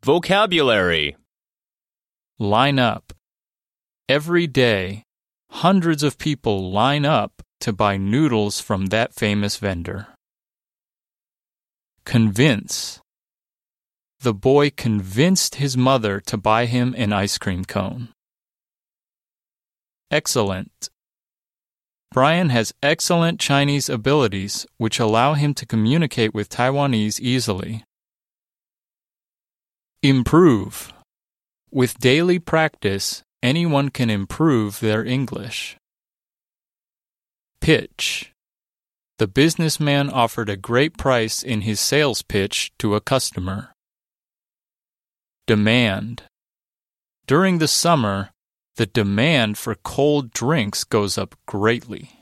Vocabulary. Line up. Every day, hundreds of people line up to buy noodles from that famous vendor. Convince. The boy convinced his mother to buy him an ice cream cone. Excellent. Brian has excellent Chinese abilities which allow him to communicate with Taiwanese easily. Improve. With daily practice, anyone can improve their English. Pitch. The businessman offered a great price in his sales pitch to a customer. Demand. During the summer, the demand for cold drinks goes up greatly.